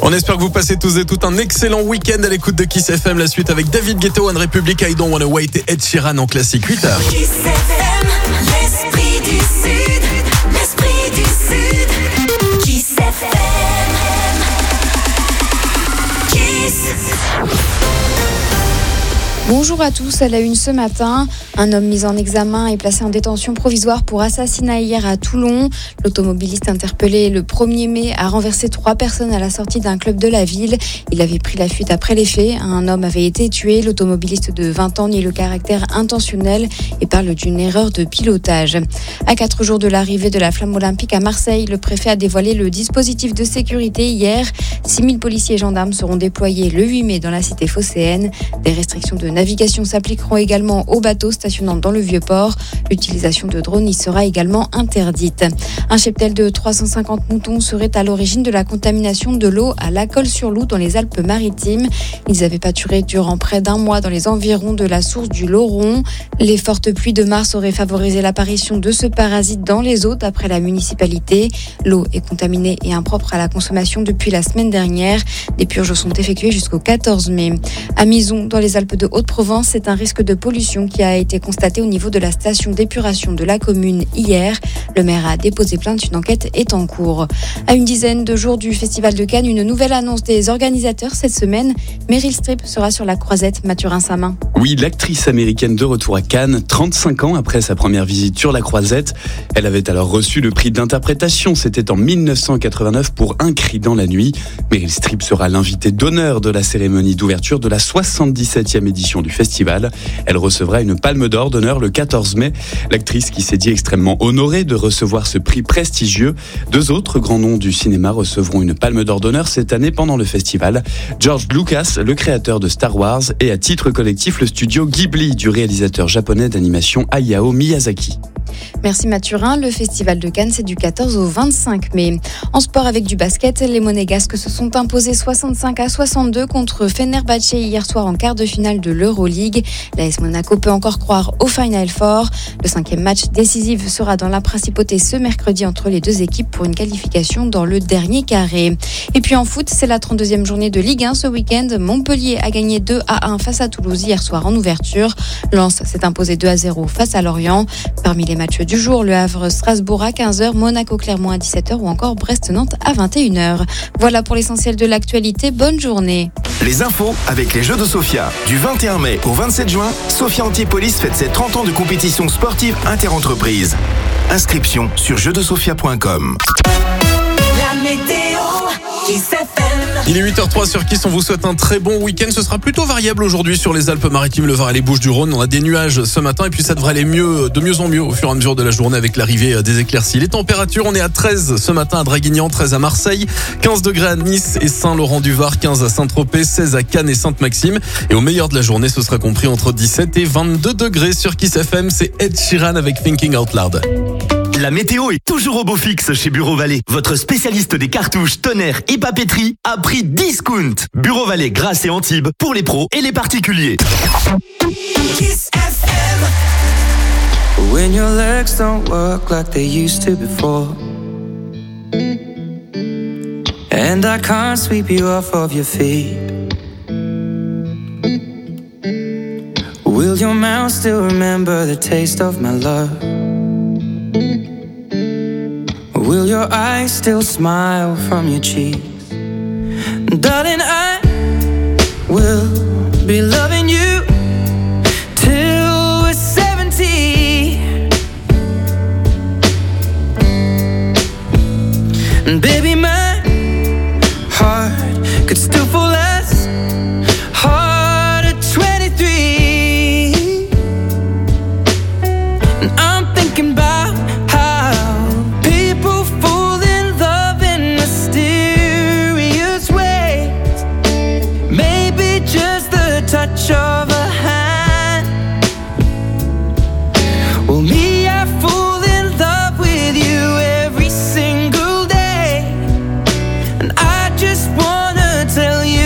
On espère que vous passez tous et toutes un excellent week-end à l'écoute de Kiss FM. La suite avec David Guetta, One Republic, I Don't Wanna Wait et Ed Sheeran en classique 8h. Kiss FM, l'esprit du Sud, l'esprit du Sud. Kiss FM, Kiss. Bonjour à tous, à la une ce matin, un homme mis en examen et placé en détention provisoire pour assassinat hier à Toulon. L'automobiliste interpellé le 1er mai a renversé 3 personnes à la sortie d'un club de la ville. Il avait pris la fuite après les faits. Un homme avait été tué. L'automobiliste de 20 ans nie le caractère intentionnel et parle d'une erreur de pilotage. À 4 jours de l'arrivée de la flamme olympique à Marseille, le préfet a dévoilé le dispositif de sécurité hier. 6000 policiers et gendarmes seront déployés le 8 mai dans la cité phocéenne. Des restrictions de navigation s'appliqueront également aux bateaux stationnant dans le Vieux-Port. L'utilisation de drones y sera également interdite. Un cheptel de 350 moutons serait à l'origine de la contamination de l'eau à Lacolle-sur-Loup dans les Alpes-Maritimes. Ils avaient pâturé durant près d'un mois dans les environs de la source du Lauron. Les fortes pluies de mars auraient favorisé l'apparition de ce parasite dans les eaux d'après la municipalité. L'eau est contaminée et impropre à la consommation depuis la semaine dernière. Des purges sont effectuées jusqu'au 14 mai. À Mizon, dans les Alpes de Haute-Provence, c'est un risque de pollution qui a été constaté au niveau de la station d'épuration de la commune hier. Le maire a déposé plainte, une enquête est en cours. À une dizaine de jours du Festival de Cannes, une nouvelle annonce des organisateurs cette semaine. Meryl Streep sera sur la croisette, Mathurin Samin. Oui, l'actrice américaine de retour à Cannes, 35 ans après sa première visite sur la croisette. Elle avait alors reçu le prix d'interprétation, c'était en 1989 pour Un cri dans la nuit. Meryl Streep sera l'invitée d'honneur de la cérémonie d'ouverture de la 77e édition du festival. Elle recevra une palme d'or d'honneur le 14 mai. L'actrice qui s'est dit extrêmement honorée de recevoir ce prix prestigieux. 2 autres grands noms du cinéma recevront une palme d'or d'honneur cette année pendant le festival. George Lucas, le créateur de Star Wars, et à titre collectif le studio Ghibli du réalisateur japonais d'animation Hayao Miyazaki. Merci Mathurin. Le Festival de Cannes, c'est du 14 au 25 mai. En sport avec du basket, les Monégasques se sont imposés 65-62 contre Fenerbahçe hier soir en quart de finale de l'Euroleague. L'AS Monaco peut encore croire au Final Four. Le 5e match décisif sera dans la principauté ce mercredi entre les deux équipes pour une qualification dans le dernier carré. Et puis en foot, c'est la 32e journée de Ligue 1 ce week-end. Montpellier a gagné 2-1 face à Toulouse hier soir en ouverture. Lens s'est imposé 2-0 face à Lorient. Parmi les matchs du jour, Le Havre-Strasbourg à 15h, Monaco-Clermont à 17h ou encore Brest-Nantes à 21h. Voilà pour l'essentiel de l'actualité. Bonne journée. Les infos avec les Jeux de Sofia. Du 21 mai au 27 juin, Sofia Antipolis fête ses 30 ans de compétition sportive interentreprises. Inscription sur jeuxdesofia.com. La météo, Kiss FM. Il est 8h03 sur Kiss, on vous souhaite un très bon week-end. Ce sera plutôt variable aujourd'hui sur les Alpes-Maritimes, le Var et les Bouches-du-Rhône. On a des nuages ce matin et puis ça devrait aller de mieux en mieux au fur et à mesure de la journée avec l'arrivée des éclaircies. Les températures, on est à 13 ce matin à Draguignan, 13 à Marseille, 15 degrés à Nice et Saint-Laurent-du-Var, 15 à Saint-Tropez, 16 à Cannes et Sainte-Maxime. Et au meilleur de la journée, ce sera compris entre 17 et 22 degrés sur Kiss FM. C'est Ed Sheeran avec Thinking Out Loud. La météo est toujours au beau fixe chez Bureau Vallée. Votre spécialiste des cartouches, tonnerres et papeterie à prix discount. Bureau Vallée, Grasse et Antibes pour les pros et les particuliers. Kiss FM. When your legs don't work like they used to before, and I can't sweep you off of your feet, will your mouth still remember the taste of my love? Will your eyes still smile from your cheeks? Darling, I will be loving you till we're 70. And baby, my heart could still fall as hard at 23. And I'm thinking about how people fall in love in mysterious ways. Maybe just the touch of a hand. Well, me, I fall in love with you every single day. And I just wanna tell you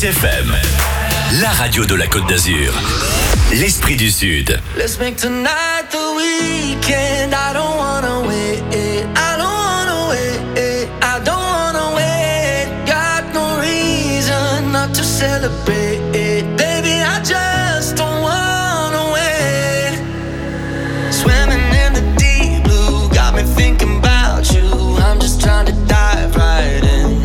FM, la radio de la Côte d'Azur. L'Esprit du Sud. Let's make tonight the weekend. I don't wanna wait. I don't wanna wait. I don't wanna wait. Got no reason not to celebrate. Baby, I just don't wanna wait. Swimming in the deep blue got me thinking about you. I'm just trying to dive right in.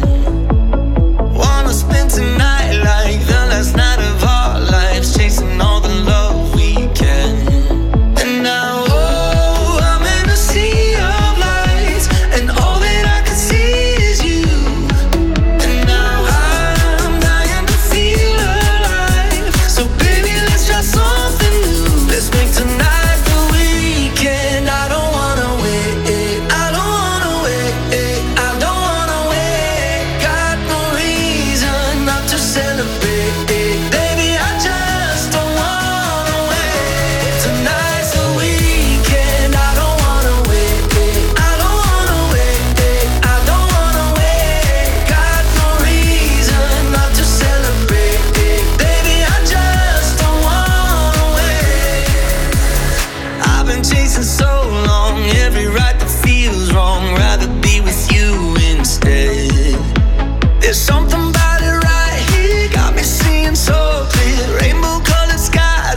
Wanna spend tonight like the last night of our lives, chasing all the love we can. And now, oh, I'm in a sea of lights, and all that I can see is you. And now I'm dying to feel alive. So baby, let's try something new. Let's make tonight the weekend. I don't wanna wait. I don't wanna wait. I don't wanna wait. Got no reason not to celebrate. Baby, I just don't wanna wait. Tonight's the weekend. I don't wanna wait. I don't wanna wait. I don't wanna wait. Got no reason not to celebrate. Baby, I just don't wanna wait. I've been chasing so long, every right that feels wrong. Rather be with you instead. There's something about it right here, got me seeing so clear. Rainbow colored skies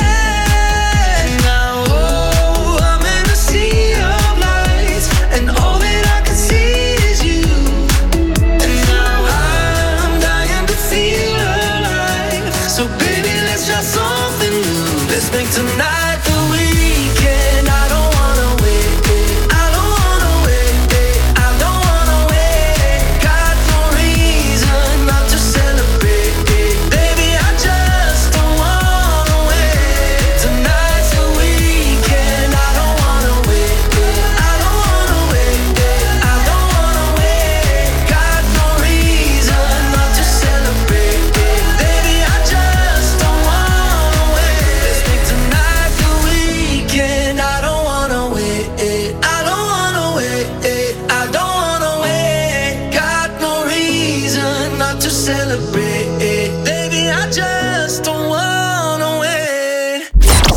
ahead. Now, oh, I'm in a sea of lights, and all that I can see is you. And now I'm dying to feel alive. So baby, let's try something new. Let's make tonight the weekend. I don't wanna wait. I don't wanna wait. I don't wanna wait. Got no reason not to celebrate. Baby, I just don't wanna wait. Tonight's the weekend. I don't wanna wait. I don't wanna wait. I don't wanna wait. Got no reason not to celebrate. Baby, I just don't wanna wait. Let's make tonight the weekend. I don't wanna wait. I don't wanna wait. I don't wanna wait. Got no reason not to celebrate. Baby, I just don't wanna wait.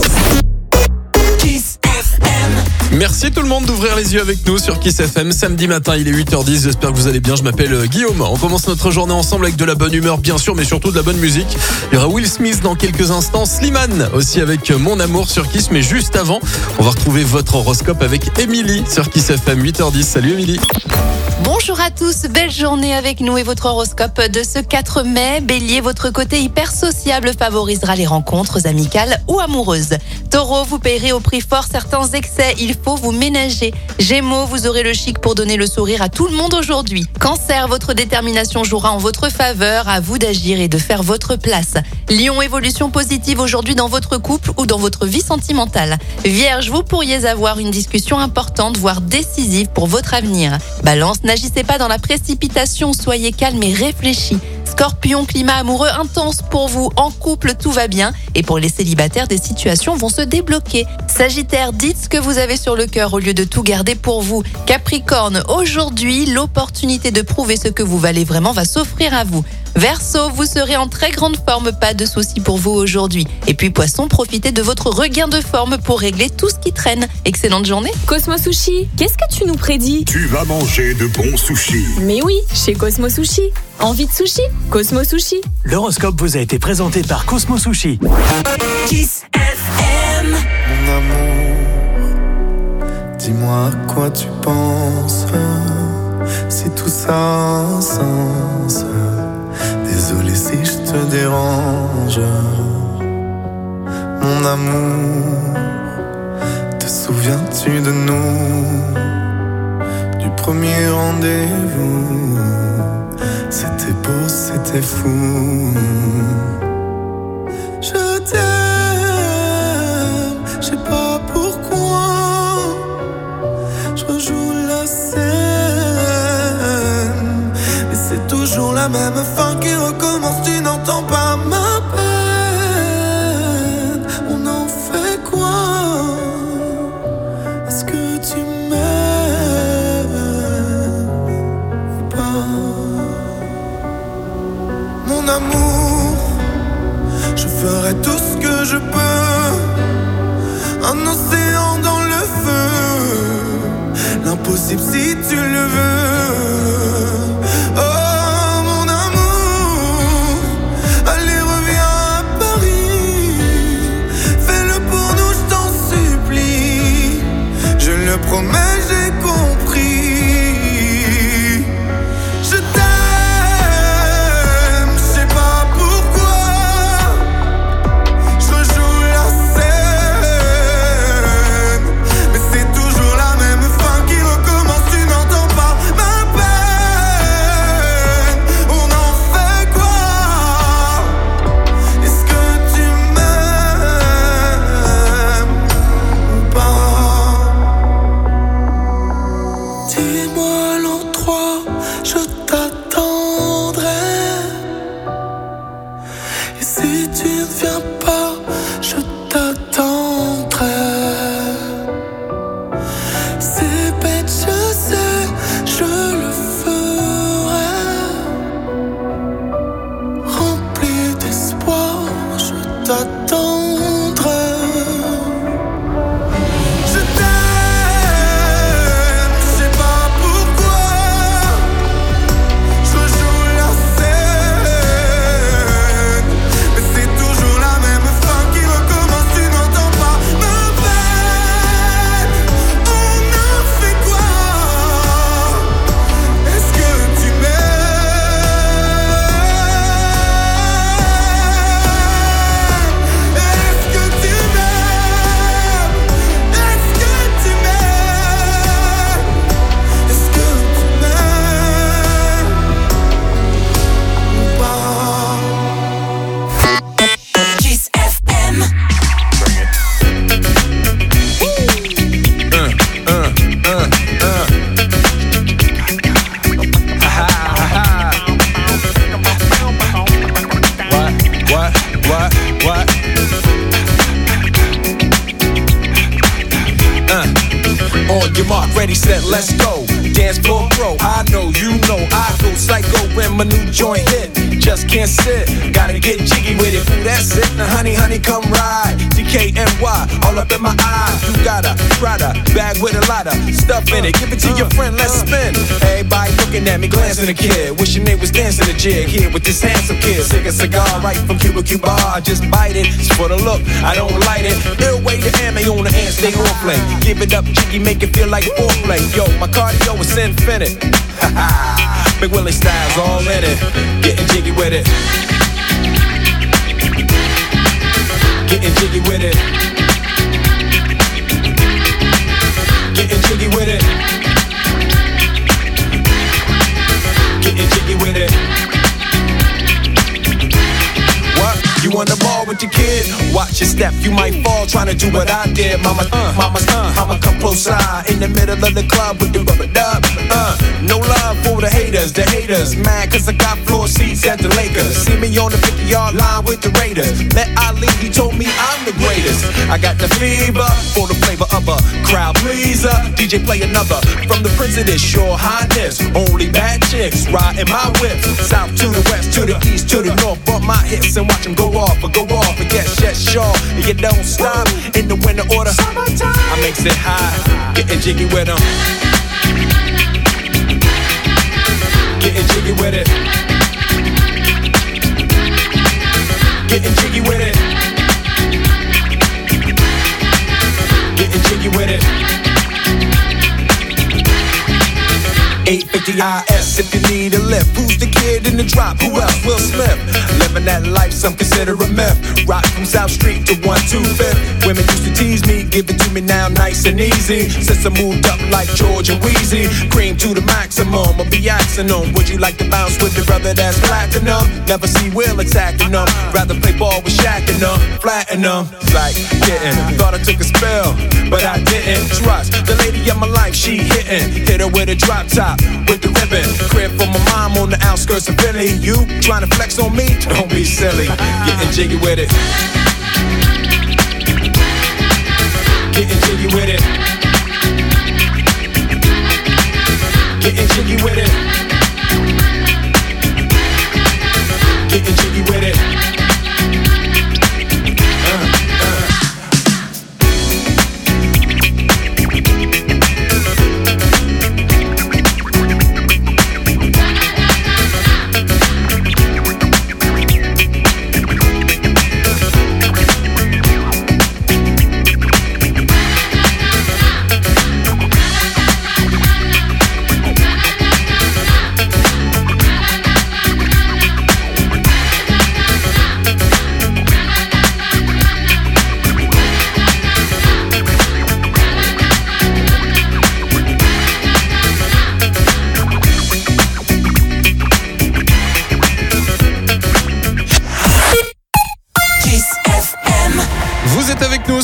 Kiss FM. Merci tout le monde d'ouvrir les yeux avec nous sur Kiss FM. Samedi matin, il est 8h10. J'espère que vous allez bien. Je m'appelle Guillaume. On commence notre journée ensemble avec de la bonne humeur, bien sûr, mais surtout de la bonne musique. Il y aura Will Smith dans quelques instants. Slimane aussi avec Mon Amour sur Kiss. Mais juste avant, on va retrouver votre horoscope avec Émilie sur Kiss FM. 8h10. Salut Émilie. Bonjour à tous, belle journée avec nous et votre horoscope de ce 4 mai. Bélier, votre côté hyper sociable favorisera les rencontres amicales ou amoureuses. Taureau, vous payerez au prix fort certains excès, il faut vous ménager. Gémeaux, vous aurez le chic pour donner le sourire à tout le monde aujourd'hui. Cancer, votre détermination jouera en votre faveur, à vous d'agir et de faire votre place. Lion, évolution positive aujourd'hui dans votre couple ou dans votre vie sentimentale. Vierge, vous pourriez avoir une discussion importante, voire décisive pour votre avenir. Balance, n'agissez pas dans la précipitation, soyez calme et réfléchi. Scorpion, climat amoureux intense pour vous. En couple, tout va bien. Et pour les célibataires, des situations vont se débloquer. Sagittaire, dites ce que vous avez sur le cœur au lieu de tout garder pour vous. Capricorne, aujourd'hui, l'opportunité de prouver ce que vous valez vraiment va s'offrir à vous. Verseau, vous serez en très grande forme, pas de soucis pour vous aujourd'hui. Et puis Poisson, profitez de votre regain de forme pour régler tout ce qui traîne. Excellente journée. Cosmo Sushi, qu'est-ce que tu nous prédis? Tu vas manger de bons sushis. Mais oui, chez Cosmo Sushi. Envie de sushi? Cosmo Sushi. L'horoscope vous a été présenté par Cosmo Sushi. Kiss FM. Mon amour, dis-moi à quoi tu penses. Si tout ça a un sens. Désolé si je te dérange. Mon amour, te souviens-tu de nous? Du premier rendez-vous. C'était beau, c'était fou. Je t'aime, je sais pas pourquoi. Je rejoue la scène, mais c'est toujours la même fin qui recommence. Tu n'entends pas ma peine. On en fait quoi? Est-ce que tu m'aimes ou pas? Mon amour, je peux. Un océan dans le feu, l'impossible si tu le veux. Oh mon amour, allez reviens à Paris. Fais-le pour nous, je t'en supplie. Je le promets, j'ai compris. Je t'aime, je sais pas pourquoi. Je rejoue la scène, mais c'est toujours la même fin qui recommence. Tu n'entends pas ma peine. On en fait quoi? Est-ce que tu m'aimes ou pas? Dis-moi l'endroit, je t'attendrai. Et si tu ne viens pas, je t'attendrai. C'est bête, je sais, je le ferai. Rempli d'espoir, je t'attendrai. Je t'aime, je sais pas pourquoi. Je rejoue la scène, mais c'est toujours la même fin qui recommence. Tu n'entends pas ma peine. On en fait quoi? Est-ce que tu m'aimes? Est-ce que tu m'aimes? Est-ce que tu m'aimes? Est-ce que tu m'aimes ou pas? Kiss FM. What? On your mark, ready, set, let's go. Dance floor pro, I know, you know, I go psycho when my new joint hit. Just can't sit, gotta get jiggy with it. Ooh, that's it, now honey, come ride. DKNY, all up in my eyes. You got a Prada bag with a lot of stuff in it. Give it to your friend, let's spin. Everybody looking at me, glancing a kid. Wishing they was dancing a jig here with this handsome kid. Cig a cigar right from Cuba Cuba. I just bite it, it's for the look, I don't light it. Ill way to ammo on the hand, stay on play. Give it up, jiggy, make it feel like foreplay. Yo, my cardio is infinite. Big Willie style's all in it. Getting jiggy with it. Getting jiggy with it. Getting jiggy with it. Getting jiggy with it. What? You on the ball with your kid? Watch your step, you might fall trying to do what I did. Mama, I'ma come close side in the middle of the club with the rubber dub. No love for the haters mad cause I got floor seats at the Lakers. See me on the 50-yard line with the Raiders. Met Ali, he told me I'm the greatest. I got the fever for the flavor of a crowd pleaser. DJ play another from the Prince of this, your highness. Only bad chicks riding my whip. South to the west, to the east, to the north. Bump my hips and watch them go off. And yes, sure. And you don't stop in the winter order. I makes it high, getting jiggy with them. Getting jiggy with it. Getting jiggy with it. Getting jiggy with it. 850 IS if you need a lift. Who's the kid in the drop? Who else? Will Smith. Living that life, some consider a myth. Rock from South Street to 125th. Women used to tease me, give it to me now nice and easy. Since I moved up like George and Wheezy, cream to the maximum, I'll be axing them. Would you like to bounce with the brother that's platinum? Never see Will attacking them. Rather play ball with Shaq and them, flatten them. Like getting, thought I took a spell, but I didn't. Trust the lady of my life, she hitting. Hit her with a drop top, with the ribbon. Crib for my mom on the outskirts of Philly. You trying to flex on me? Don't be silly. Getting jiggy with it. Getting jiggy with it. Getting jiggy with it. Getting jiggy with it.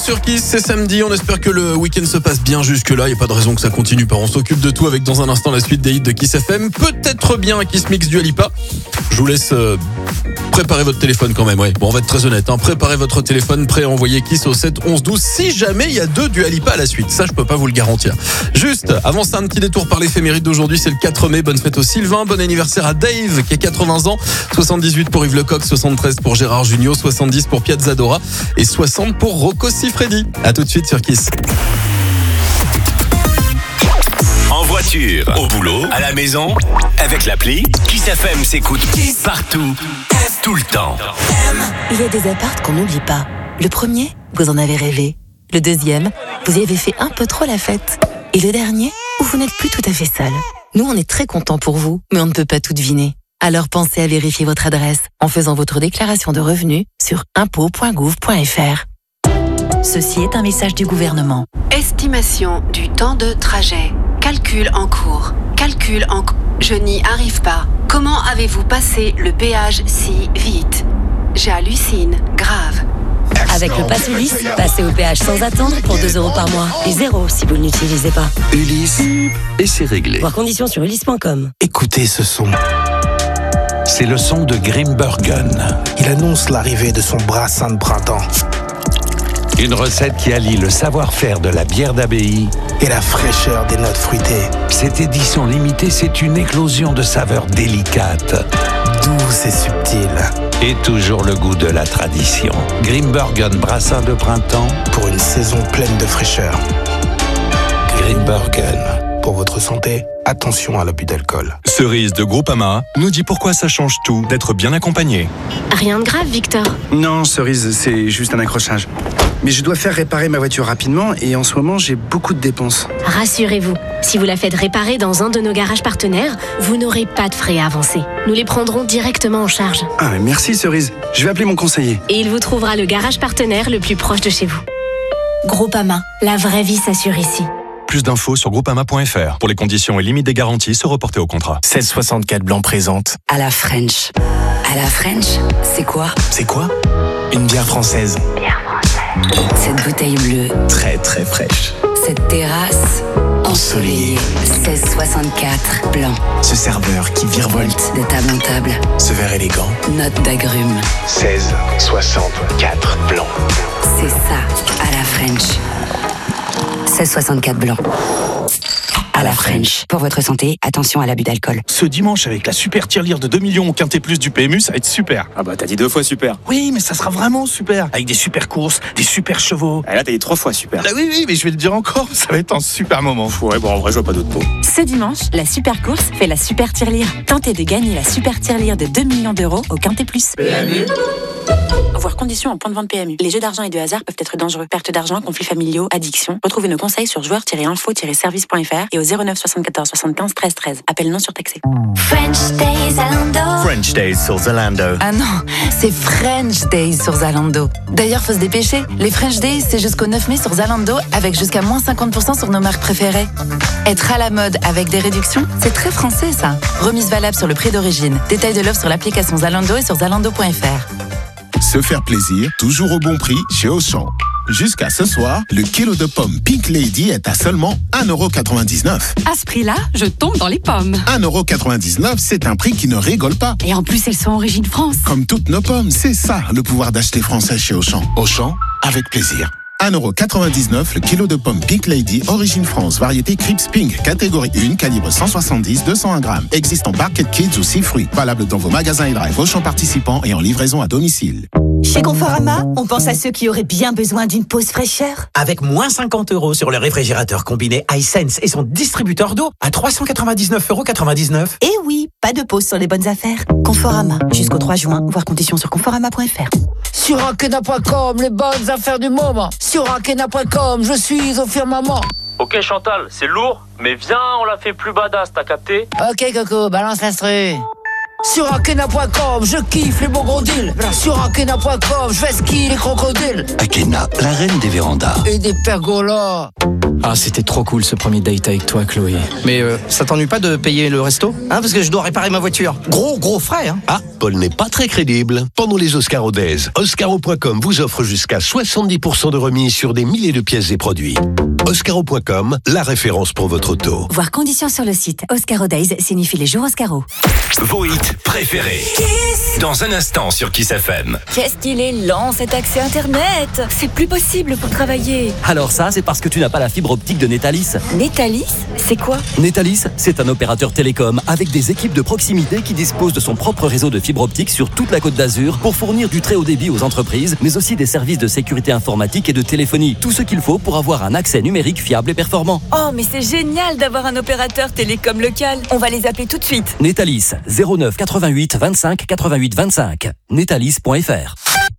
sur Kiss, c'est samedi. On espère que le week-end se passe bien jusque-là. Il n'y a pas de raison que ça continue pas. On s'occupe de tout avec dans un instant la suite des hits de Kiss FM. Peut-être bien un Kiss Mix du Alipa. Je vous laisse préparer votre téléphone quand même. Ouais. Bon, on va être très honnête. Préparez votre téléphone, prêt à envoyer Kiss au 7 11 12. Si jamais il y a 2 du Alipa à la suite. Ça, je peux pas vous le garantir. Juste, avant ça, un petit détour par l'éphéméride d'aujourd'hui. C'est le 4 mai. Bonne fête au Sylvain. Bon anniversaire à Dave, qui a 80 ans. 78 pour Yves Lecoq, 73 pour Gérard Jugnot, 70 pour Piazzadora et 60 pour Rocco Siffredi. À tout de suite sur Kiss. En voiture, au boulot, à la maison, avec l'appli, Kiss FM s'écoute partout, tout le temps. Il y a des apparts qu'on n'oublie pas. Le premier, vous en avez rêvé. Le deuxième, vous y avez fait un peu trop la fête. Et le dernier, où vous n'êtes plus tout à fait seul. Nous, on est très contents pour vous, mais on ne peut pas tout deviner. Alors pensez à vérifier votre adresse en faisant votre déclaration de revenus sur impôts.gouv.fr. Ceci est un message du gouvernement. Estimation du temps de trajet. Calcul en cours. Je n'y arrive pas. Comment avez-vous passé le péage si vite? J'hallucine. Grave. Avec le Pass Ulysse, passez au péage sans attendre pour 2 € par mois. Et 0 si vous ne l'utilisez pas. Ulysse, et c'est réglé. Voir conditions sur ulysse.com. Écoutez ce son. C'est le son de Grimbergen. Il annonce l'arrivée de son brassin de printemps. Une recette qui allie le savoir-faire de la bière d'abbaye et la fraîcheur des notes fruitées. Cette édition limitée, c'est une éclosion de saveurs délicates. Douce et subtile. Et toujours le goût de la tradition. Grimbergen brassin de printemps. Pour une saison pleine de fraîcheur. Grimbergen. Pour votre santé, attention à l'abus d'alcool. Cerise de Groupama nous dit pourquoi ça change tout d'être bien accompagné. Rien de grave, Victor. Non, Cerise, c'est juste un accrochage. Mais je dois faire réparer ma voiture rapidement et en ce moment, j'ai beaucoup de dépenses. Rassurez-vous, si vous la faites réparer dans un de nos garages partenaires, vous n'aurez pas de frais à avancer. Nous les prendrons directement en charge. Ah, mais merci Cerise. Je vais appeler mon conseiller. Et il vous trouvera le garage partenaire le plus proche de chez vous. Groupama, la vraie vie s'assure ici. Plus d'infos sur groupama.fr. Pour les conditions et limites des garanties, se reporter au contrat. 1664 Blanc présente. À la French. À la French, c'est quoi? C'est quoi? Une bière française. Cette bouteille bleue. Très très fraîche. Cette terrasse ensoleillée. 1664 Blanc. Ce serveur qui virevolte de table en table. Ce verre élégant. Note d'agrumes. 1664 Blanc. C'est ça, à la French. 1664 Blanc. À la French. Pour votre santé, attention à l'abus d'alcool. Ce dimanche, avec la super tirelire de 2 millions au Quintet Plus du PMU, ça va être super. Ah bah t'as dit 2 fois super. Oui, mais ça sera vraiment super. Avec des super courses, des super chevaux. Ah là t'as dit 3 fois super. Ah oui, mais je vais le dire encore, ça va être un super moment. Ouais, bon en vrai je vois pas d'autres mots. Ce dimanche, la super course fait la super tirelire. Tentez de gagner la super tirelire de 2 millions d'euros au Quintet Plus. PMU. Voir conditions en point de vente PMU. Les jeux d'argent et de hasard peuvent être dangereux. Perte d'argent, conflits familiaux, addiction. Retrouvez nos conseils sur joueurs-info-service.fr et au 09 74 75 13 13. Appel non surtaxé. French Days Zalando. French Days sur Zalando. Ah non, c'est French Days sur Zalando. D'ailleurs, faut se dépêcher. Les French Days, c'est jusqu'au 9 mai sur Zalando avec jusqu'à moins 50% sur nos marques préférées. Être à la mode avec des réductions, c'est très français ça. Remise valable sur le prix d'origine. Détail de l'offre sur l'application Zalando et sur zalando.fr. Se faire plaisir, toujours au bon prix chez Auchan. Jusqu'à ce soir, le kilo de pommes Pink Lady est à seulement 1,99 €. À ce prix-là, je tombe dans les pommes. 1,99 €, c'est un prix qui ne rigole pas. Et en plus, elles sont origine France. Comme toutes nos pommes, c'est ça le pouvoir d'acheter français chez Auchan. Auchan, avec plaisir. 1,99 € le kilo de pommes Pink Lady, origine France, variété Crips Pink, catégorie 1, calibre 170-201 grammes. Existe en Barquette Kids ou 6 fruits. Valable dans vos magasins et drive Auchan participants et en livraison à domicile. Chez Conforama, on pense à ceux qui auraient bien besoin d'une pause fraîcheur. Avec moins 50 € sur le réfrigérateur combiné iSense et son distributeur d'eau à 399,99 €. Eh oui, pas de pause sur les bonnes affaires. Conforama, jusqu'au 3 juin, voir conditions sur conforama.fr. Sur Akena.com, les bonnes affaires du moment. Sur Akena.com, je suis au firmament. Ok Chantal, c'est lourd, mais viens, on la fait plus badass, t'as capté? Ok Coco, balance l'instru. Sur Akena.com, je kiffe les bons gros deals. Sur Akena.com, je vais skier les crocodiles. Akena, la reine des vérandas. Et des pergolas. Ah, c'était trop cool ce premier date avec toi, Chloé. Mais ça t'ennuie pas de payer le resto? Parce que je dois réparer ma voiture. Gros frais, hein. Ah, Paul n'est pas très crédible. Pendant les Oscaro Days, Oscaro.com vous offre jusqu'à 70% de remise sur des milliers de pièces et produits. Oscaro.com, la référence pour votre auto. Voir conditions sur le site. Oscaro Days signifie les jours Oscaro. Vos hits préférés. Dans un instant sur Kiss FM. Qu'est-ce qu'il est lent cet accès Internet. C'est plus possible pour travailler. Alors ça, c'est parce que tu n'as pas la fibre optique de Netalis. Netalis, c'est quoi? Netalis, c'est un opérateur télécom avec des équipes de proximité qui disposent de son propre réseau de fibre optique sur toute la Côte d'Azur pour fournir du très haut débit aux entreprises, mais aussi des services de sécurité informatique et de téléphonie. Tout ce qu'il faut pour avoir un accès numérique fiable et performant. Oh, mais c'est génial d'avoir un opérateur télécom local. On va les appeler tout de suite. Netalis, 09 88 25 88 25. Netalis.fr.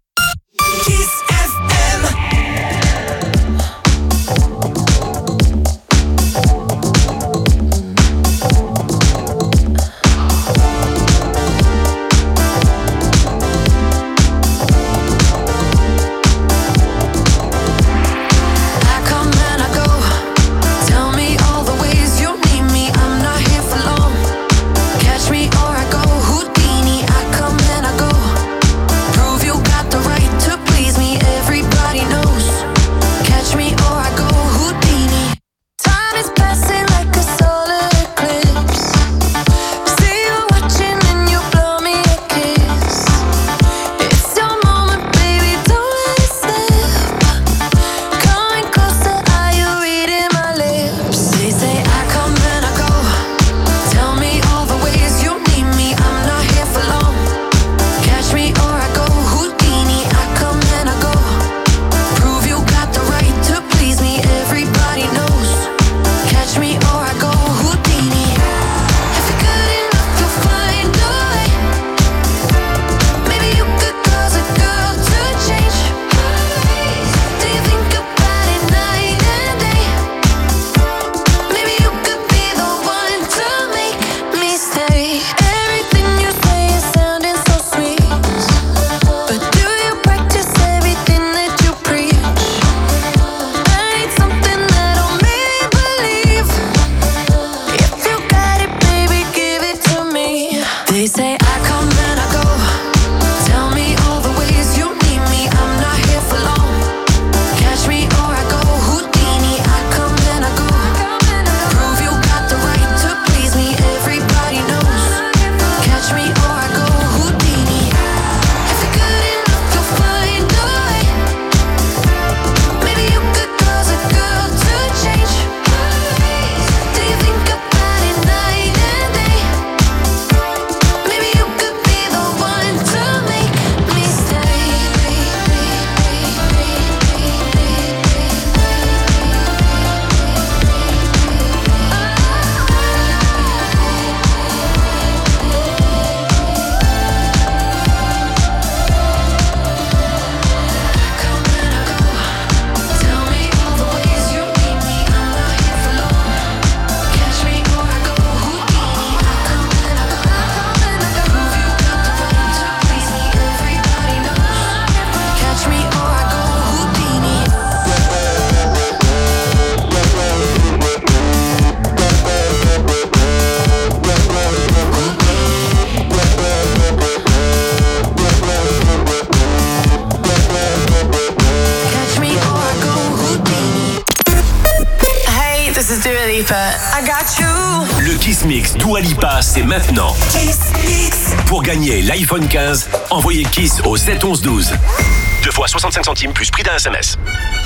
Le Kiss Mix Dua Lipa, c'est maintenant. Kiss Mix. Pour gagner l'iPhone 15, envoyez Kiss au 7 11 12. 2 fois 65 centimes plus prix d'un SMS.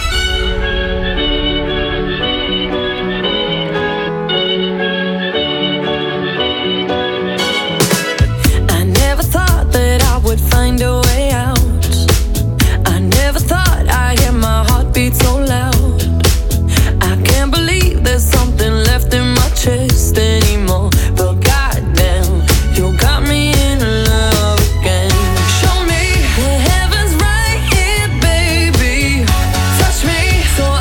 I never thought that I would find a way out. I never thought I'd hear my heartbeat so loud. I can't believe there's something left in my chest anymore. But goddamn, you got me in love again. Show me the heavens right here, baby. Touch me so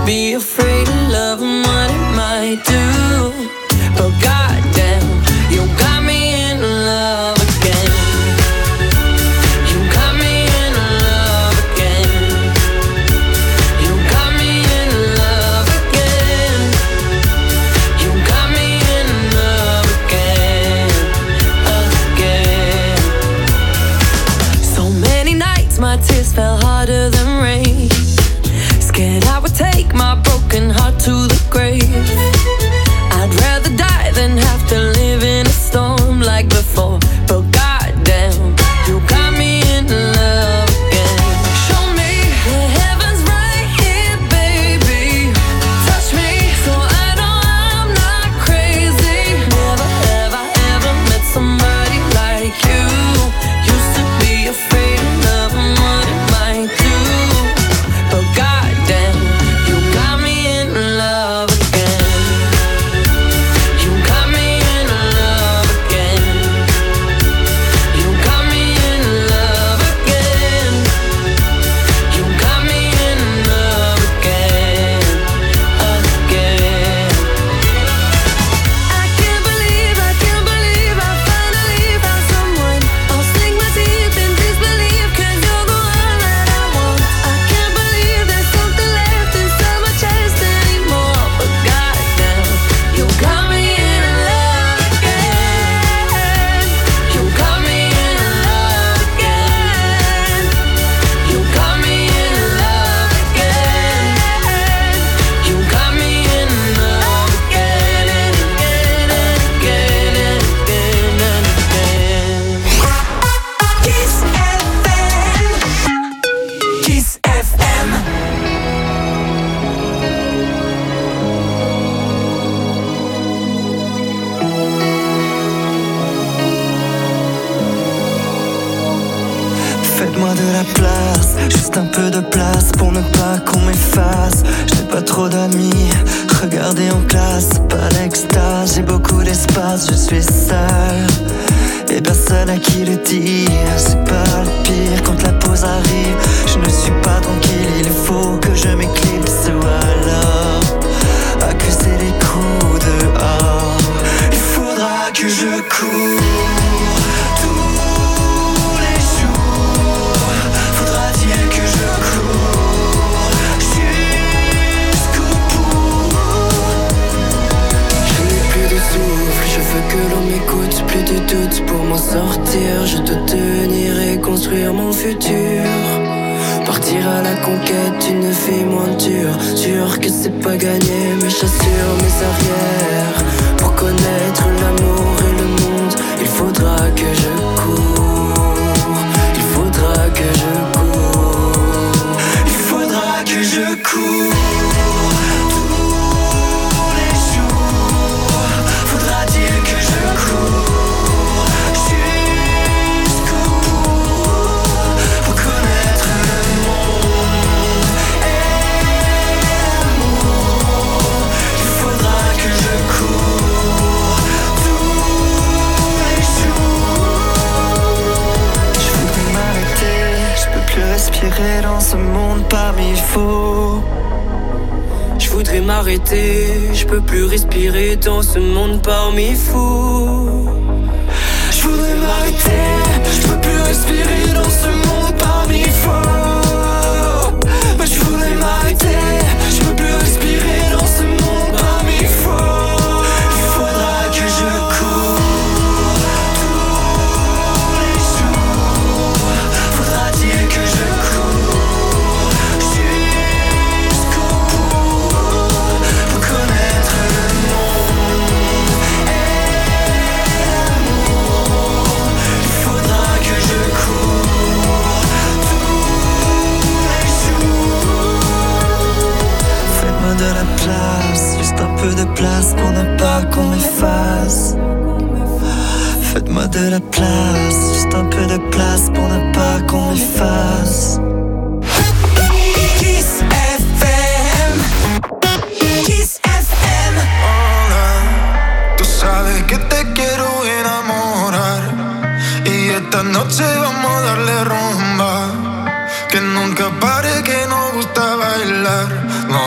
be afraid of love and what it might do. But goddamn, you got me in love again. You got me in love again. You got me in love again. You got me in love again, again. So many nights my tears fell harder than rain. Scared I would take my broken heart to the grave. I'd rather die than have to live in a storm like before. But goddamn, you got me in love again. Show me the heavens right here, baby. Touch me so I know I'm not crazy. Never have I ever met somebody like you. Used to be afraid of love and what it might do. But goddamn, you got me in love again. You got me in love again. You got me in love again. You got me in love again, again. I can't believe I finally found someone. I'll sink my teeth in disbelief 'cause you're the one that I want. I can't believe there's something left inside my chest anymore. But goddamn, you got me in love again. You got me in love again. You got me in love again. You got me in love again and again and again and again and again. Kiss FM. Kiss FM. Faites-moi de la place, juste un peu de place pour ne pas qu'on m'efface. Je n'ai pas trop d'amis, regardez en classe, pas l'extase, j'ai beaucoup d'espace, je suis seul et personne à qui le dire. C'est pas le pire quand la pause arrive, je ne suis pas tranquille, il faut que je m'éclipse ou alors accuser les coups dehors. Il faudra que je cours tous les jours. Faudra-t-il que je cours jusqu'au bout? Je n'ai plus de souffle, je veux que l'on m'écoute. Plus de doute pour m'en sortir. Je dois tenir et construire mon futur. Partir à la conquête d'une vie moins dure. Sûr que c'est pas gagné, mes chassures, mes arrières. Pour connaître l'amour et le monde, il faudra que je cours. Il faudra que je cours. Il faudra que je cours tous les jours. Faudra-t-il que je cours jusqu'au bout pour connaître le monde et l'amour? Il faudra que je cours tous les jours. Je voudrais m'arrêter, je peux plus respirer dans ce monde parmi faux. Je voudrais m'arrêter, je peux plus respirer dans ce monde parmi fous. Je voudrais m'arrêter, je peux plus respirer dans ce monde parmi faux. Mais je voudrais m'arrêter, je peux plus respirer dans ce monde parmi faux. Il faudra que je cours tous les jours. Faudra-t-il que je cours jusqu'au bout pour connaître le monde et l'amour? Il faudra que je cours tous les jours. Faites-moi de la place, juste un peu de place pour ne pas qu'on m'efface. Faites-moi de la place, juste un peu de place pour ne pas qu'on m'efface. Kiss FM. Kiss FM. Hola, tú sabes que te quiero enamorar y esta noche vamos a darle rumba. Que nunca pare, que nos gusta bailar. Nos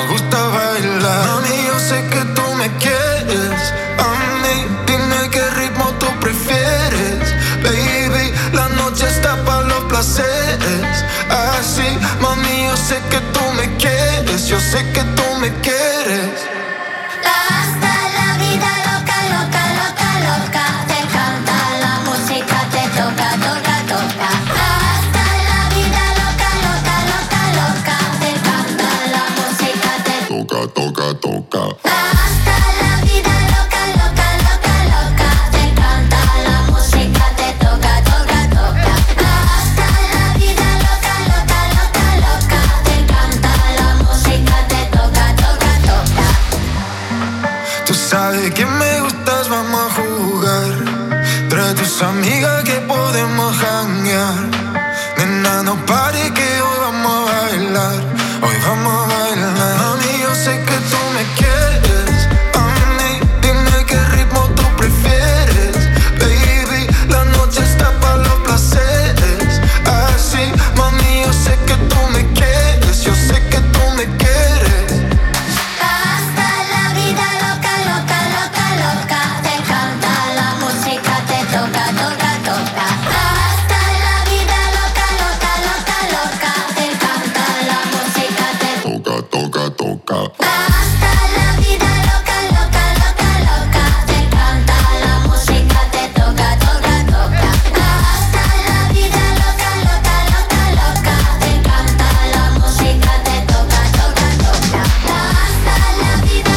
gusta bailar. Mami, yo sé que tú me quieres. A mí, dime qué ritmo tú prefieres. Baby, la noche está para los placeres. Así, mami, yo sé que tú me quieres. Yo sé que tú me quieres. Hasta la vida loca, loca, loca, loca. Te canta la música, te toca, toca, toca. Hasta la vida loca, loca, loca, loca. Te canta la música, te toca, toca, toca. Hasta la vida loca, loca, loca, loca. Te canta la música, te toca, toca, toca. Hasta la vida loca, loca, loca, loca. Te canta la música, te toca, toca, toca. Tú sabes que me gustas, vamos a jugar. Trae tus amigas que podemos janguear. Nena, no pare que hoy vamos a bailar. Hoy vamos a bailar. Mami, yo sé que tú me quieres. A mí, dime qué ritmo tú prefieres. Baby, la noche está para los placeres. Así, mami, yo sé que tú me quieres. Yo sé que tú me quieres. Hasta la vida loca, loca, loca, loca. Te canta la música, te toca, toca, toca. Hasta la vida loca, loca, loca, loca. Te canta la música, te toca, toca, toca. Hasta la vida loca, loca, loca, loca. Te canta la música, te toca, toca, toca. Hasta la vida loca, loca, loca, loca. Te canta la música, te toca, toca, toca. Hasta la vida,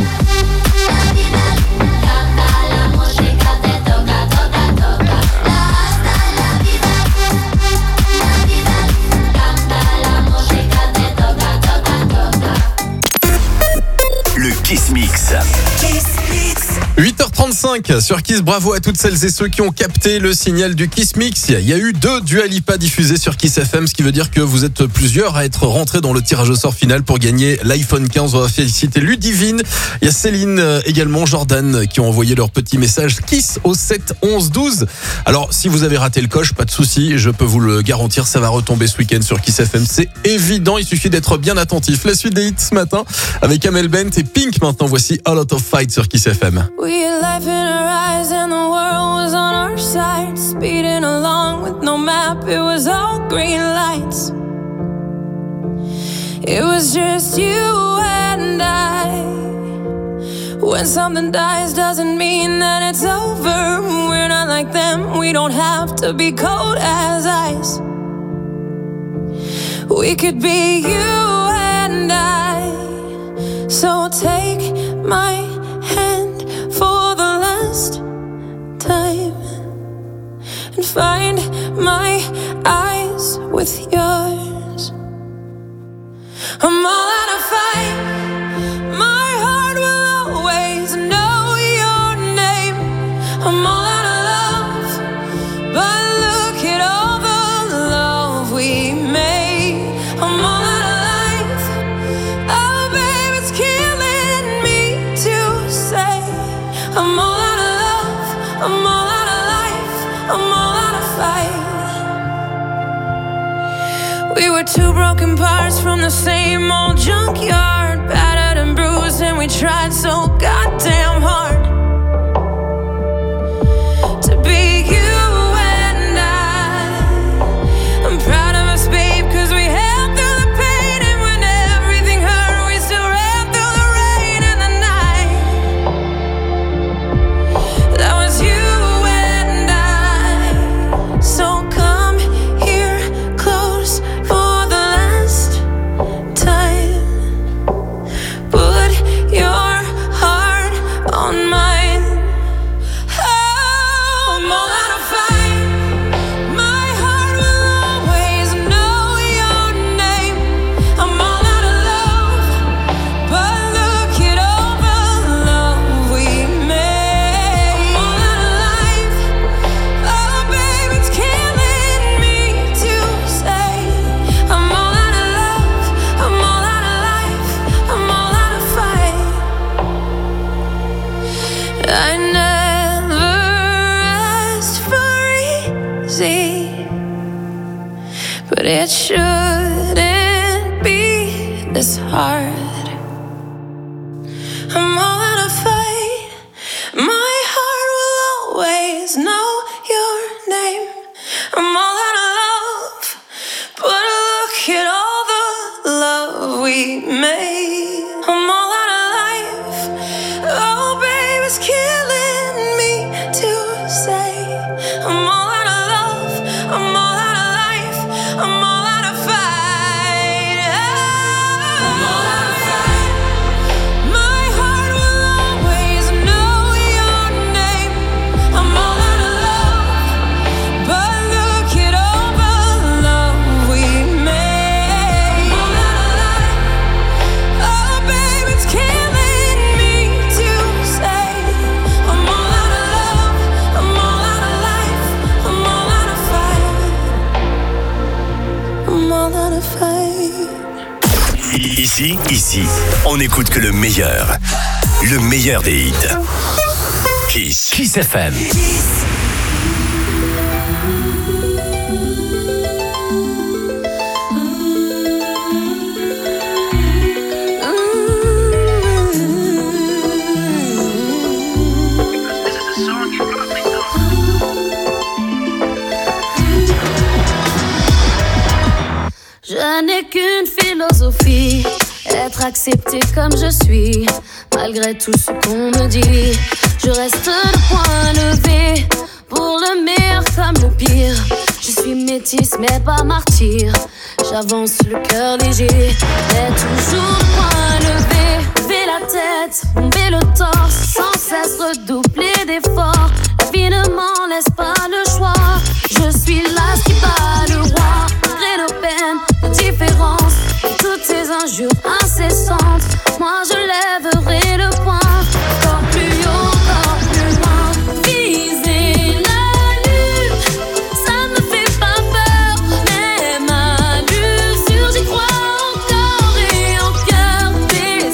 canta la música, te toca, toca, toca. Hasta la vida, canta la música, te toca, toca, toca. Le Kiss Mix. 8h35 sur Kiss, bravo à toutes celles et ceux qui ont capté le signal du Kiss Mix. Il y a eu 2 Dua Lipa diffusés sur Kiss FM, ce qui veut dire que vous êtes plusieurs à être rentrés dans le tirage au sort final pour gagner l'iPhone 15. On va féliciter Ludivine, il y a Céline également, Jordan qui ont envoyé leur petit message Kiss au 7 11 12. Alors si vous avez raté le coche, pas de souci, je peux vous le garantir, ça va retomber ce week-end sur Kiss FM, c'est évident, il suffit d'être bien attentif. La suite des hits ce matin avec Amel Bent et Pink. Maintenant voici A Lot of Fight sur Kiss FM. We had life in our eyes and the world was on our side. Speeding along with no map, it was all green lights. It was just you and I. When something dies doesn't mean that it's over. We're not like them, we don't have to be cold as ice. We could be you and I. So take my hand for the last time and find my eyes with yours. I'm all out of fight. My heart will always know your name. I'm all out of love, but look at all the love we made. I'm all out of life. Oh, babe, it's killing me to say I'm all out of love, I'm all out of life, I'm all out of fight. We were two broken parts from the same old junkyard, battered and bruised, and we tried so goddamn hard to be you and I. I'm proud of us, babe, 'cause we held through the pain, and when everything hurt, we still ran through the rain and the night. That was you and I. So come here close for the last time say I'm all out of life. Oh, baby, it's killing me to say I'm all out of love. I'm all out of life. I'm all out of fight. I'm all out of fight. My heart will always know your name. I'm all out of love, but look at all the love we made. I'm all out of life. Oh, baby, it's killing me to say I'm all out of love. I'm all out of life. I'm all out of fight. I'm all out of fight. Ici, on n'écoute que le meilleur des hits. Kiss FM. Je n'ai qu'une philosophie, être accepté comme je suis, malgré tout ce qu'on me dit. Je reste le point levé, pour le meilleur comme le pire. Je suis métisse mais pas martyr, j'avance le cœur léger, mais toujours le point levé. Lever la tête, bomber le torse, sans cesse redoubler d'efforts. La vie ne m'en laisse pas le choix, je suis là qui bat le roi. Malgré nos peines, nos différences, et toutes ces injures incessantes, moi je lèverai le poing, encore plus haut, encore plus loin. Viser la lune, ça me fait pas peur, même à l'usure, j'y crois encore et en cœur. Des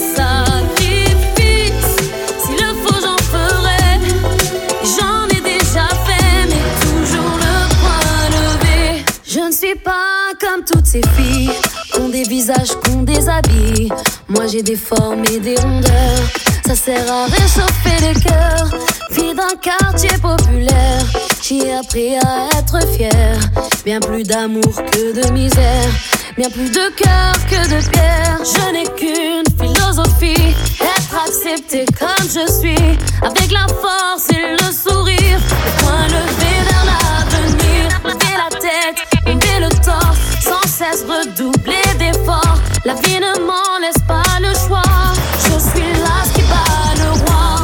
sacrifices, s'il le faut j'en ferai, j'en ai déjà fait, mais toujours le point levé. Je ne suis pas comme toutes ces filles, qu'ont des visages, qu'ont des habits. Moi j'ai des formes et des rondeurs, ça sert à réchauffer le cœur. Vie d'un quartier populaire, j'ai appris à être fier. Bien plus d'amour que de misère, bien plus de cœur que de pierre. Je n'ai qu'une philosophie, être accepté comme je suis, avec la force et le sourire, le point levé vers l'avenir. Lever la tête, lever le torse, sans cesse redoubler d'efforts. La vie ne m'en laisse pas le choix, je suis là qui bat le roi.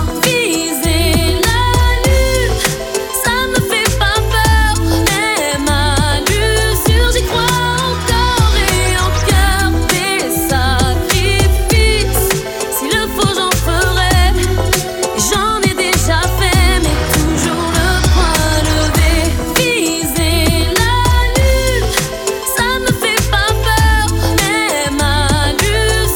Viser la lune, ça me fait pas peur, même à l'usure, j'y crois encore et en cœur. Des sacrifices, s'il le faut j'en ferai, j'en ai déjà fait, mais toujours le point levé. Viser la lune, ça me fait pas peur, même à l'usure,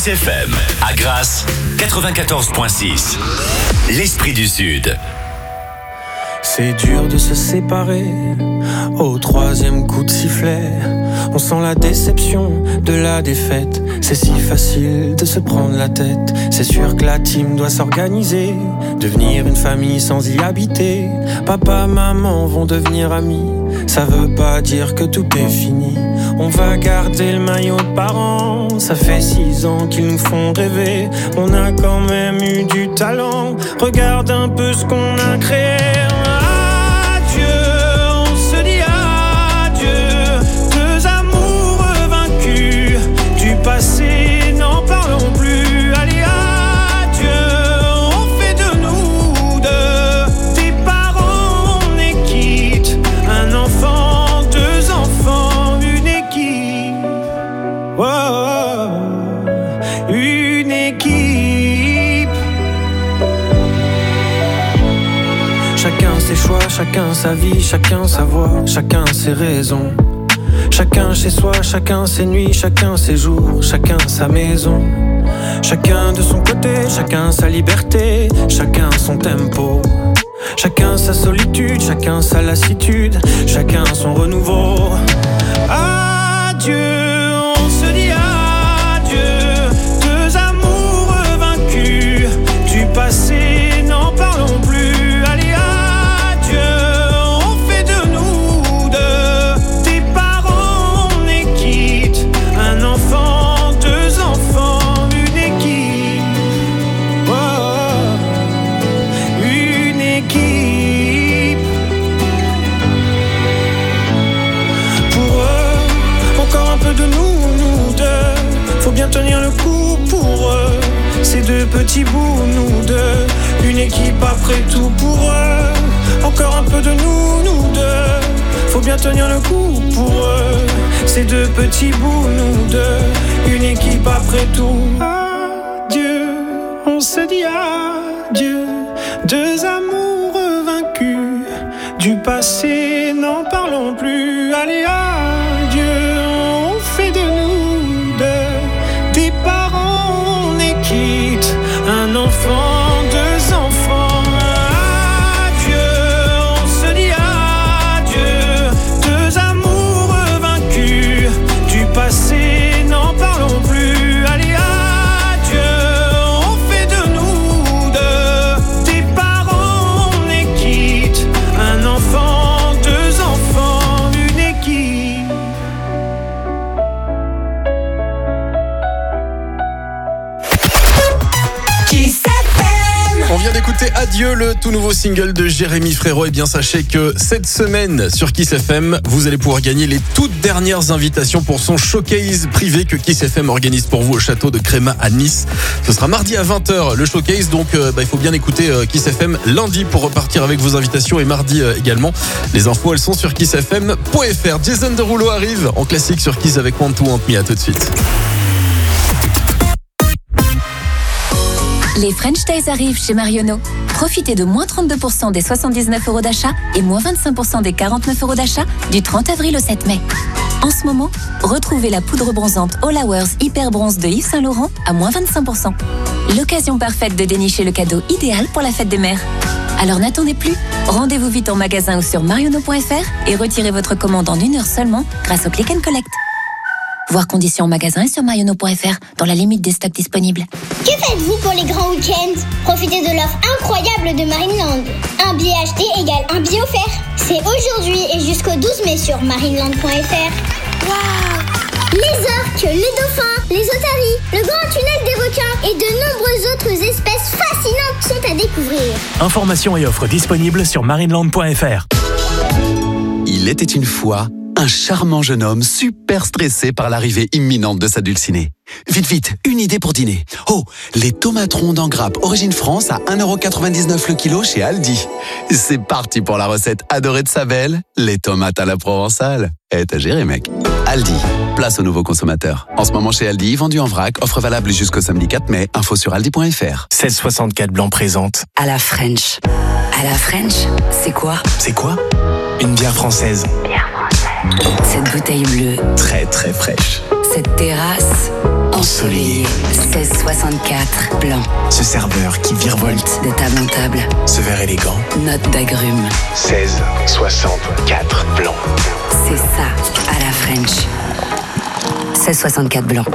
Kiss FM, à Grasse, 94.6. L'esprit du Sud. C'est dur de se séparer au troisième coup de sifflet. On sent la déception de la défaite. C'est si facile de se prendre la tête. C'est sûr que la team doit s'organiser, devenir une famille sans y habiter. Papa, maman vont devenir amis. Ça veut pas dire que tout est fini. On va garder le maillot de parents. Ça fait 6 ans qu'ils nous font rêver. On a quand même eu du talent. Regarde un peu ce qu'on a créé. Passé, n'en parlons plus. Allez, adieu, on fait de nous deux des parents, on est quitte. Un enfant, 2 enfants, une équipe. Oh, une équipe. Chacun ses choix, chacun sa vie, chacun sa voix, chacun ses raisons. Chacun chez soi, chacun ses nuits, chacun ses jours, chacun sa maison. Chacun de son côté, chacun sa liberté, chacun son tempo. Chacun sa solitude, chacun sa lassitude, chacun son renouveau. Adieu, on se dit adieu. 2 amours vaincus, du passé, n'en parlons plus. Allez, adieu. Tenir le coup pour eux, ces 2 petits bouts, nous deux, une équipe après tout pour eux. Encore un peu de nous deux, faut bien tenir le coup pour eux, ces 2 petits bouts, nous deux, une équipe après tout. Adieu, on se dit adieu, 2 amours vaincus, du passé n'en parlons plus. Allez, adieu, on fait de nous deux des parents, on est quitte. Un enfant, 2 enfants. Adieu, on se dit adieu. 2 amours vaincus, du passé n'en parlons plus. Allez, adieu, on fait de nous deux des parents, on est quitte. Un enfant, 2 enfants, une équipe. On vient d'écouter Adieu, le tout nouveau single de Jérémy Frérot. Et bien sachez que cette semaine sur Kiss FM, vous allez pouvoir gagner les toutes dernières invitations pour son showcase privé que Kiss FM organise pour vous au château de Créma à Nice. Ce sera mardi à 20h le showcase, donc il faut bien écouter Kiss FM lundi pour repartir avec vos invitations et mardi également. Les infos, elles sont sur kissfm.fr. Jason Derulo arrive en classique sur Kiss avec Want to Want Me. À tout de suite. Les French Days arrivent chez Marionneau. Profitez de moins 32% des 79 € d'achat et moins 25% des 49 € d'achat du 30 avril au 7 mai. En ce moment, retrouvez la poudre bronzante All Hours Hyper Bronze de Yves Saint Laurent à moins 25%. L'occasion parfaite de dénicher le cadeau idéal pour la fête des mères. Alors n'attendez plus, rendez-vous vite en magasin ou sur marionneau.fr et retirez votre commande en 1 heure seulement grâce au Click and Collect. Voir conditions en magasin et sur marionneau.fr dans la limite des stocks disponibles. Que faites-vous pour les grands week-ends? Profitez de l'offre incroyable de Marineland. Un billet acheté égale un billet offert. C'est aujourd'hui et jusqu'au 12 mai sur marineland.fr. Waouh! Les orques, les dauphins, les otaries, le grand tunnel des requins et de nombreuses autres espèces fascinantes sont à découvrir. Informations et offres disponibles sur marineland.fr. Il était une fois un charmant jeune homme super stressé par l'arrivée imminente de sa dulcinée. Vite, vite, une idée pour dîner. Oh, les tomates rondes en grappe Origine France à 1,99€ le kilo chez Aldi. C'est parti pour la recette adorée de sa belle, les tomates à la provençale. T'as géré, mec. Aldi, place aux nouveaux consommateurs. En ce moment chez Aldi, vendu en vrac, offre valable jusqu'au samedi 4 mai. Info sur aldi.fr. 1664 Blanc présente. À la French. À la French, c'est quoi? C'est quoi? Une bière française. Cette bouteille bleue. Très très fraîche. Cette terrasse ensoleillé. 1664 blanc. Ce serveur qui virevolte. De table en table. Ce verre élégant. Note d'agrumes. 1664 blanc. C'est ça, à la French. 1664 blanc.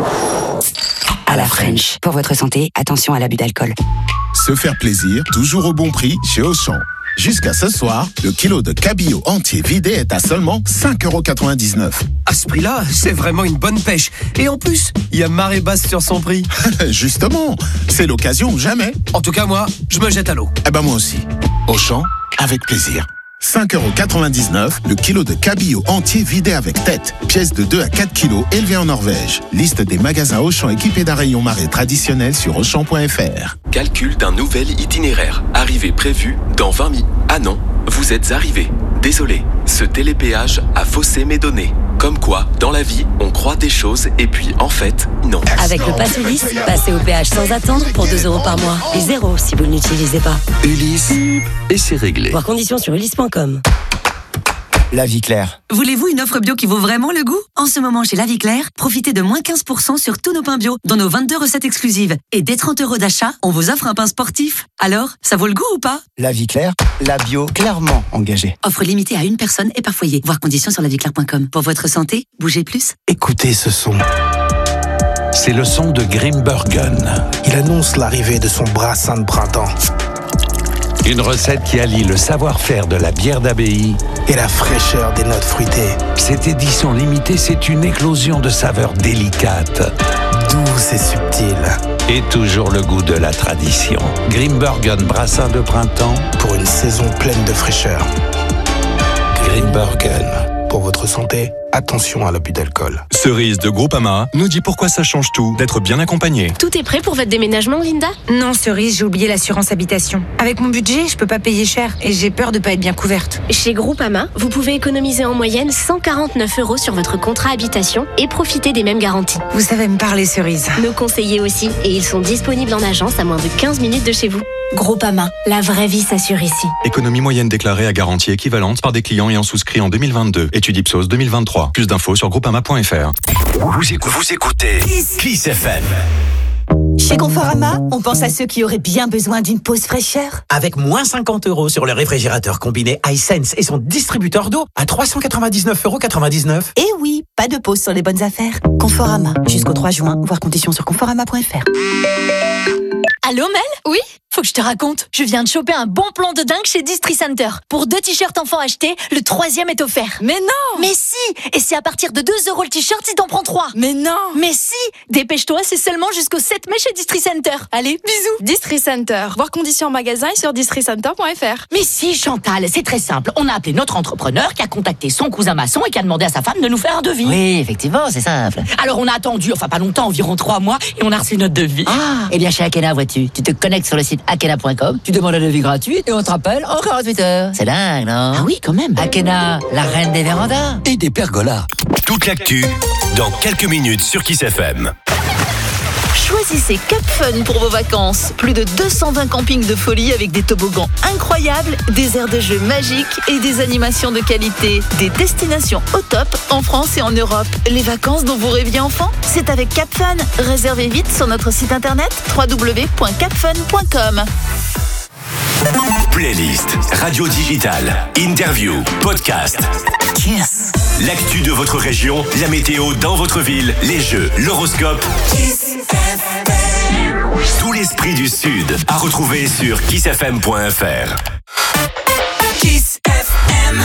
À la French. Pour votre santé, attention à l'abus d'alcool. Se faire plaisir, toujours au bon prix chez Auchan. Jusqu'à ce soir, le kilo de cabillaud entier vidé est à seulement 5,99 €. À ce prix-là, c'est vraiment une bonne pêche. Et en plus, il y a marée basse sur son prix. Justement, c'est l'occasion ou jamais. En tout cas, moi, je me jette à l'eau. Eh ben moi aussi. Auchan, avec plaisir. 5,99 € le kilo de cabillaud entier vidé avec tête. Pièce de 2 à 4 kilos élevée en Norvège. Liste des magasins Auchan équipés d'un rayon marée traditionnel sur Auchan.fr. Calcul d'un nouvel itinéraire. Arrivée prévue dans 20 minutes. Ah non, vous êtes arrivé. Désolé, ce télépéage a faussé mes données. Comme quoi, dans la vie, on croit des choses et puis en fait, non. Avec le Pass Ulysse, passez au péage sans attendre pour 2 € par mois. Et 0 si vous ne l'utilisez pas. Ulysse, et c'est réglé. Voir conditions sur ulysse.com. La Vie Claire. Voulez-vous une offre bio qui vaut vraiment le goût? En ce moment, chez La Vie Claire, profitez de moins 15% sur tous nos pains bio, dans nos 22 recettes exclusives. Et dès 30 € d'achat, on vous offre un pain sportif. Alors, ça vaut le goût ou pas? La Vie Claire, la bio clairement engagée. Offre limitée à une personne et par foyer. Voir conditions sur laviclaire.com. Pour votre santé, bougez plus. Écoutez ce son. C'est le son de Grimbergen. Il annonce l'arrivée de son brassin de printemps. Une recette qui allie le savoir-faire de la bière d'abbaye et la fraîcheur des notes fruitées. Cette édition limitée, c'est une éclosion de saveurs délicates, douce et subtile. Et toujours le goût de la tradition. Grimbergen brassin de printemps pour une saison pleine de fraîcheur. Grimbergen. Pour votre santé, attention à l'abus d'alcool. Cerise de Groupama nous dit pourquoi ça change tout d'être bien accompagné. Tout est prêt pour votre déménagement, Linda? Non, Cerise, j'ai oublié l'assurance habitation. Avec mon budget, je peux pas payer cher et j'ai peur de pas être bien couverte. Chez Groupama, vous pouvez économiser en moyenne 149 € sur votre contrat habitation et profiter des mêmes garanties. Vous savez me parler, Cerise. Nos conseillers aussi, et ils sont disponibles en agence à moins de 15 minutes de chez vous. Groupama, la vraie vie s'assure ici. Économie moyenne déclarée à garantie équivalente par des clients ayant souscrit en 2022. Étude Ipsos 2023. Plus d'infos sur groupama.fr. Vous écoutez Kiss FM. Chez Conforama, on pense à ceux qui auraient bien besoin d'une pause fraîcheur. Avec moins 50 € sur le réfrigérateur combiné iSense et son distributeur d'eau à 399,99 €. Et oui, pas de pause sur les bonnes affaires. Conforama, jusqu'au 3 juin, voir conditions sur conforama.fr. Allô Mel? Oui? Faut que je te raconte. Je viens de choper un bon plan de dingue chez Distri Center. Pour 2 t-shirts enfants achetés, le 3e est offert. Mais non! Mais si! Et c'est à partir de 2 € le t-shirt si t'en prends 3. Mais non! Mais si! Dépêche-toi, c'est seulement jusqu'au 7 mai chez Distri Center. Allez, bisous! Distri Center. Voir conditions en magasin et sur districenter.fr. Mais si, Chantal, c'est très simple. On a appelé notre entrepreneur qui a contacté son cousin maçon et qui a demandé à sa femme de nous faire un devis. Oui, effectivement, c'est simple. Alors on a attendu, enfin pas longtemps, environ 3 mois, et on a reçu notre devis. Ah! Eh bien, chez Akena, vois-tu, tu te connectes sur le site akena.com, tu demandes un devis gratuit et on te rappelle en 48 heures. C'est dingue, non? Ah oui, quand même. Akena, la reine des vérandas et des pergolas. Toute l'actu dans quelques minutes sur Kiss FM. Choisissez Cap Fun pour vos vacances. Plus de 220 campings de folie avec des toboggans incroyables, des aires de jeu magiques et des animations de qualité. Des destinations au top en France et en Europe. Les vacances dont vous rêviez enfant, c'est avec Cap Fun. Réservez vite sur notre site internet www.capfun.com. Playlist, radio digitale, interview, podcast. Kiss. L'actu de votre région, la météo dans votre ville, les jeux, l'horoscope. Kiss FM. Tout l'esprit du Sud à retrouver sur kissfm.fr. Kiss FM.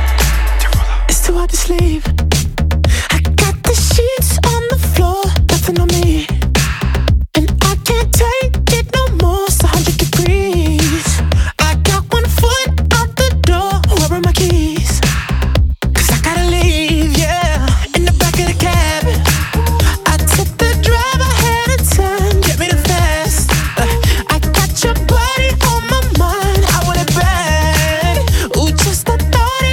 It's too hard to sleep. I got the sheets on the floor, nothing on me. And I can't take it no more, it's 100 degrees. I got 1 foot out the door, where are my keys? 'Cause I gotta leave, yeah. In the back of the cab, I took the drive ahead of time, get me the fast. I got your body on my mind, I want it bad. Ooh, just the thought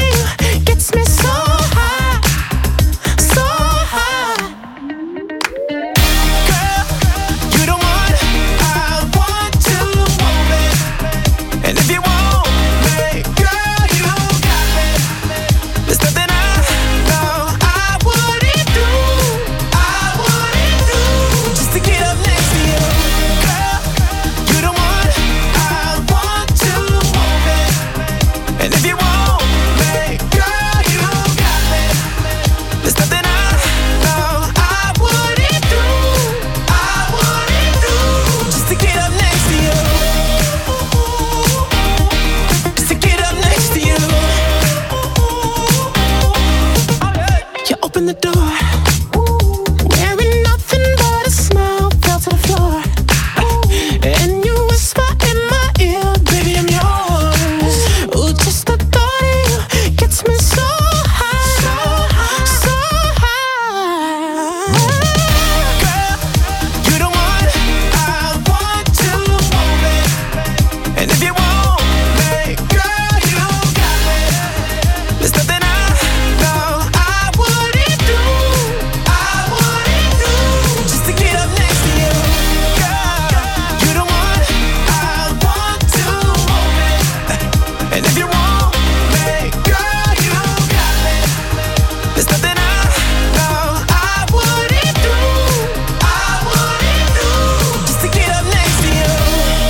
the door. Wearing nothing but a smile, fell to the floor. And you whisper in my ear, baby, I'm yours. Ooh, just the thought of you gets me so high, so high. Girl, you the one I want to hold it. And if you want me, girl, you got me. There's nothing I know I wouldn't do just to get up next to you. Girl, you the one I want to hold it. And if you want me, girl, you got me. There's nothing I know I wouldn't do just to get up next to you.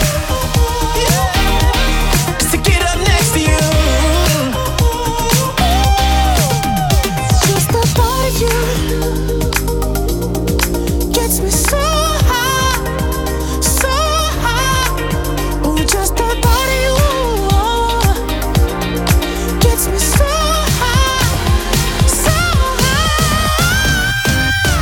Just to get up next to you. Just the thought of you gets me so high, so high. Ooh, just the thought of you gets me so high, so high.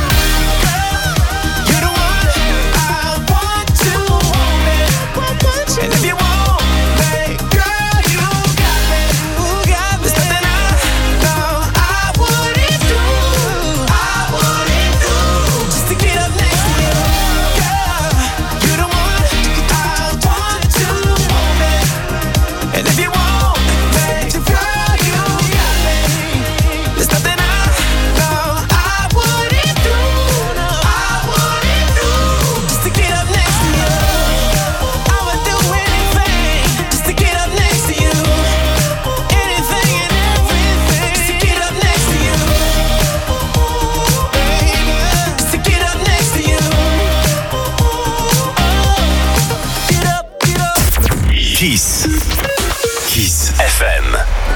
Girl, you're the one I want to hold it. And if you want me, girl, you got me. There's nothing I know I wouldn't do just to get up next to you. Girl, you're the one I want to hold it. And if you want me, girl, you got me. There's nothing I know I wouldn't do just to get up next to you. I would do anything just to get up next to you. Anything and everything just to get up next to you. Just to get up next to you. Get up, get up. Kiss. Kiss FM.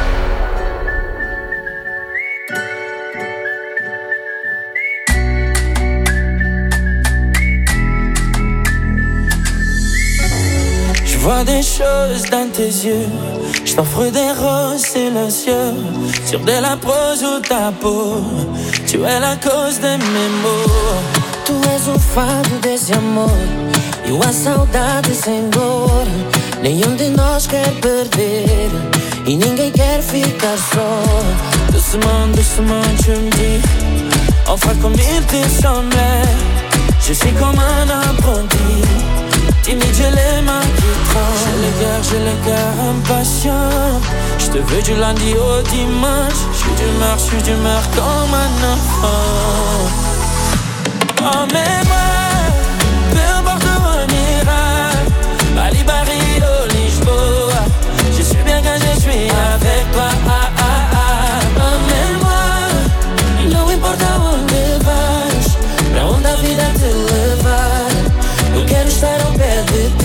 Je vois des choses dans tes yeux. Je t'offre des roses silencieux. Sur de la prose ou ta peau. Tu es la cause de mes maux. Tu és o fado desse amor. E a saudade sem dor. Nenhum de nós quer perder. E ninguém quer ficar só. Doucement, doucement, tu me dis. Enfin comme il te semblait. Je suis comme un apprenti. Timide, j'ai les mains qui tremblent. J'ai le cœur impatient. Je te veux du lundi au dimanche. Je suis d'humeur comme un enfant. Emmène-moi, peu importe où on ira. Bali, Rio, Lisboa. Je suis bien quand je suis avec toi. Emmène-moi, não importa onde vais. Pra onde a vida te levar. Eu quero estar ao pé de ti.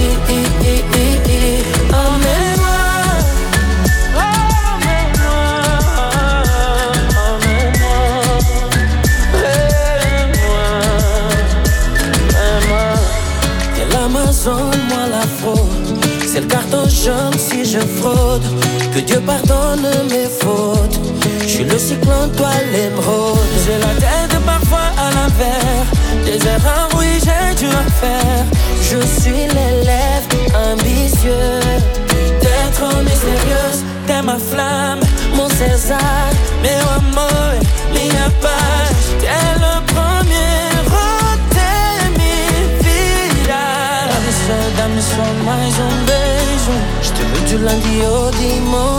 Emmène-moi, T'es l'Amazon, moi la fraude. C'est le carton jaune si je fraude. Que Dieu pardonne mes fautes. Je suis le cyclone, toi l'émeraude. J'ai la tête parfois à l'envers. Des erreurs, oui, j'ai dû en faire. Je suis l'élève ambitieux. T'es trop mystérieuse, t'es ma flamme, mon César. Meu amor, minha paz. T'es le premier, t'es minha vida. Dá-me só mais beijo. Je te veux du lundi au dimanche.